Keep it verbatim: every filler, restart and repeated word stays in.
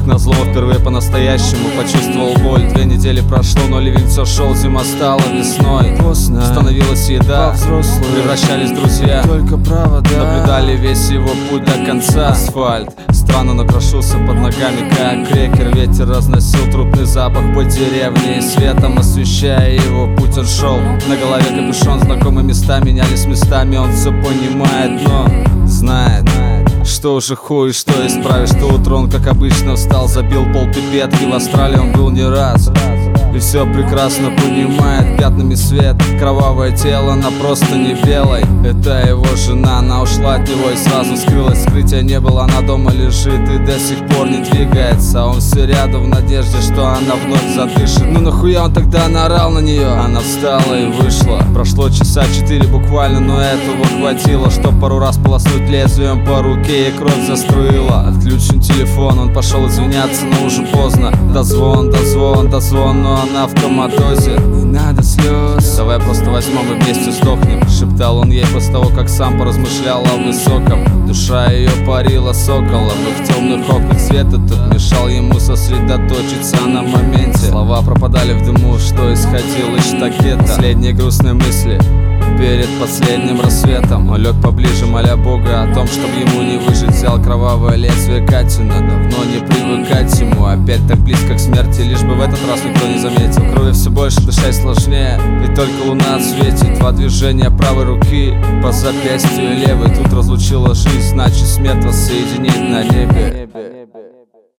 назло, впервые по-настоящему почувствовал боль. Две недели прошло, но ливень все шел, зима стала весной. Поздно становилась еда, превращались в друзья, только провода. Наблюдали весь его путь до конца. Асфальт странно накрошился под ногами, как крекер. Ветер разносил трупный запах по деревне, и светом освещая его путь он шел. На голове капюшон, знакомые места менялись местами. Он все понимает, но знает, что уже хуй, что исправишь. То утро он, как обычно, встал, забил полпипетки. В Австралии он был не раз и все прекрасно понимает. Пятнами свет, кровавое тело на простыне белой. Это его жена, она ушла от него и сразу скрылась. Скрытия не было, она дома лежит и до сих пор не двигается. Он все рядом в надежде, что она вновь задышит. Ну нахуя он тогда наорал на нее? Она встала и вышла. Прошло часа четыре буквально, но этого хватило, чтоб пару раз полоснуть лезвием по руке, и кровь заструила. Отключен телефон, он пошел извиняться, но уже поздно. Дозвон, дозвон, дозвон, но она в коматозе. Не надо слез, давай просто возьмем и вместе сдохнем, шептал он ей после того, как сам поразмышлял о высоком. Душа ее парила соколом, и в темных окнах свет этот мешал ему сосредоточиться на моменте. Слова пропадали в дыму, что исходил из штакета. Последние грустные мысли перед последним рассветом. Он лег поближе, моля Бога о том, чтобы ему не выжить. Взял кровавое лезвие Катина, давно не привыкать ему. Опять так близко к смерти, лишь бы в этот раз никто не заметил. Крови все больше, дышать сложнее, и только луна светит. Два движения правой руки по запястью левой. Тут разлучила жизнь, значит смерть вас соединит на небе.